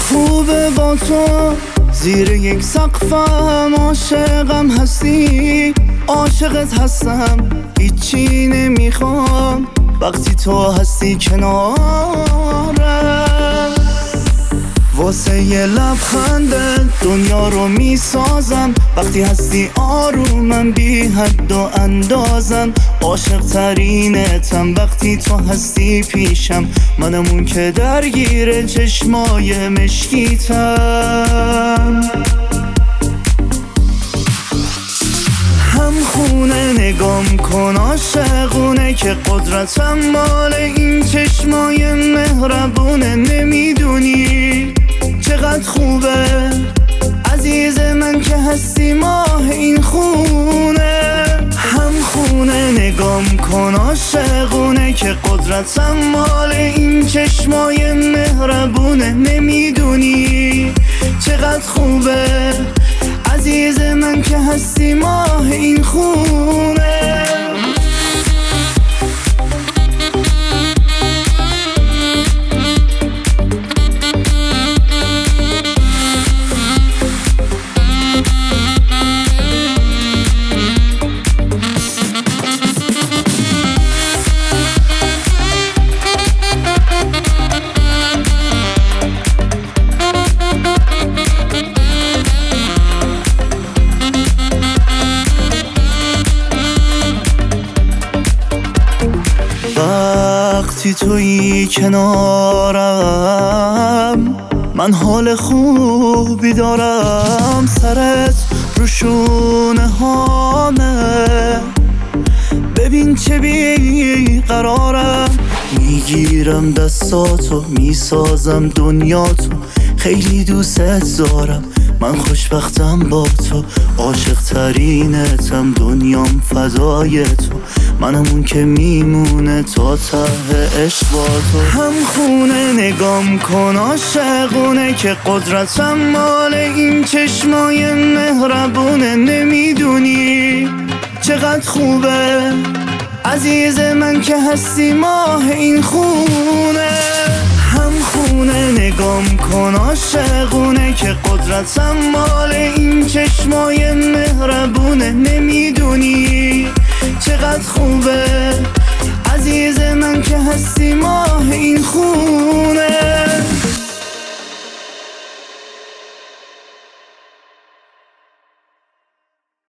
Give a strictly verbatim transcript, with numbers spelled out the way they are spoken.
خوبه با تو زیر یک سقفم، عاشقم هستی عاشقت هستم، هیچی نمیخوام وقتی تو هستی کنارم. واسه یه لبخنده دنیا رو میسازم، وقتی هستی آرومم بی حد و اندازم. عاشق ترینتم وقتی تو هستی پیشم، منم اون که درگیر چشمای مشکیتم. هم خونه نگام کن عاشقونه که قدرتم مال این چشمای مهربونه. نمیدونی چقدر خوبه عزیز من که هستی ماه این خونه. هم خونه نگام کن عاشقونه که قدرتم مال این چشمای مهربونه. نمیدونی چقدر خوبه عزیز من که هستی ماه این خونه. وقتی تویی کنارم من حال خوبی دارم، سرت رو شونه هامه ببین چه بی قرارم. میگیرم دستاتو میسازم دنیاتو، خیلی دوست دارم من خوشبختم با تو. عاشق ترینتم دنیام فدای تو، منم اون که میمونه تا ته عشق با تو. هم خونه نگام کن عاشقونه که قدرتم مال این چشمای مهربونه. نمیدونی چقدر خوبه عزیز من که هستی ماه این خونه. هم خونه نگام کن عاشقونه که قدرتم مال این چشمای مهربونه. نمیدونی چقدر خوبه عزیز من که هستی ماه این خونه.